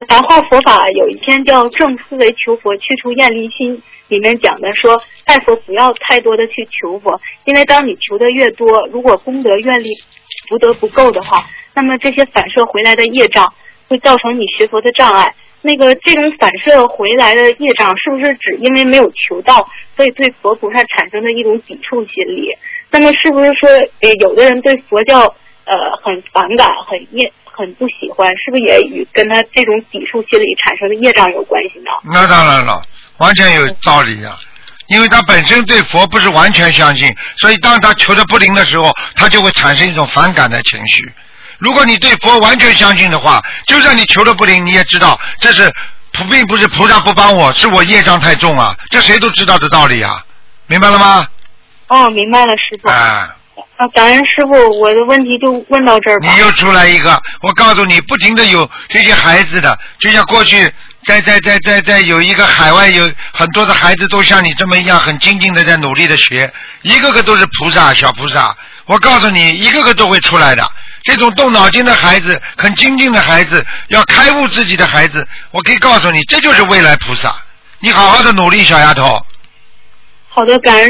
白话佛法有一篇叫《正思维求佛，去除厌离心》，里面讲的说，拜佛不要太多的去求佛，因为当你求的越多，如果功德愿力福德不够的话，那么这些反射回来的业障会造成你学佛的障碍。这种反射回来的业障，是不是指因为没有求到，所以对佛菩萨产生的一种抵触心理？那么是不是说，有的人对佛教很反感，很不喜欢，是不是也与跟他这种抵触心理产生的业障有关系呢？ 那当然了，完全有道理啊。因为他本身对佛不是完全相信，所以当他求的不灵的时候，他就会产生一种反感的情绪。如果你对佛完全相信的话，就算你求的不灵，你也知道这是并不是菩萨不帮我，是我业障太重啊，这谁都知道的道理啊，明白了吗？ 哦，明白了，师傅。感恩师傅，我的问题就问到这儿吧。 你又出来一个，我告诉你，不停的有这些孩子的，就像过去在有一个海外有很多的孩子都像你这么一样很精进的在努力的学，一个个都是菩萨小菩萨，我告诉你，一个个都会出来的。这种动脑筋的孩子，很精进的孩子，要开悟自己的孩子，我可以告诉你，这就是未来菩萨。你好好的努力，小丫头。 好的，感恩。